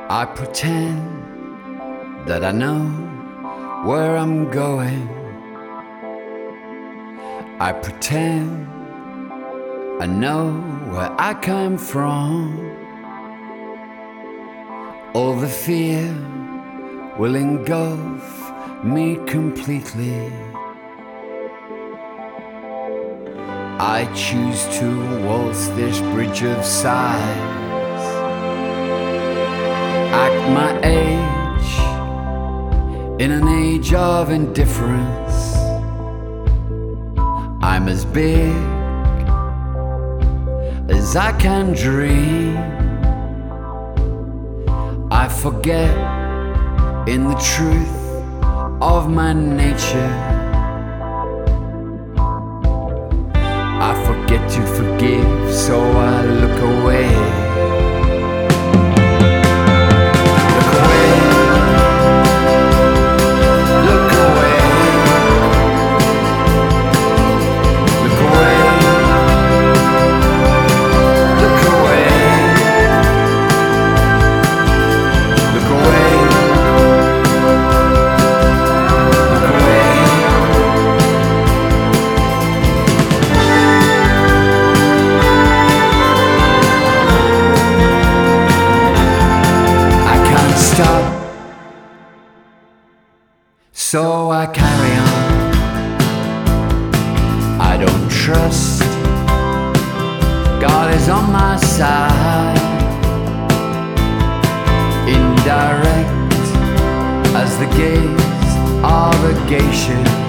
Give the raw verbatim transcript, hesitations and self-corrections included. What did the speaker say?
I pretend that I know where I'm going. I pretend I know where I come from. All the fear will engulf me completely. I choose to waltz this bridge of sighs. Act my age in an age of indifference. I'm as big as I can dream. I forget in the truth of my nature. I forget to forgive, so I look away. So I carry on. I don't trust God is on my side. Indirect as the gaze of a geisha.